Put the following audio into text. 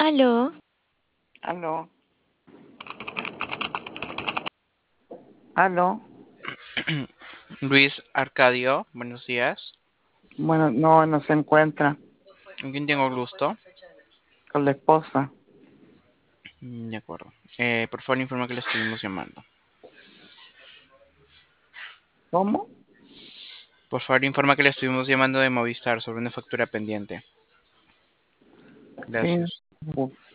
Aló, Aló, aló. Luis Arcadio, buenos días. Bueno, no se encuentra ¿Con quién tengo el gusto? con la esposa. De acuerdo. Por favor, informa que le estuvimos llamando. ¿Cómo? Por favor, informa que le estuvimos llamando de Movistar sobre una factura pendiente. Sí, Gracias.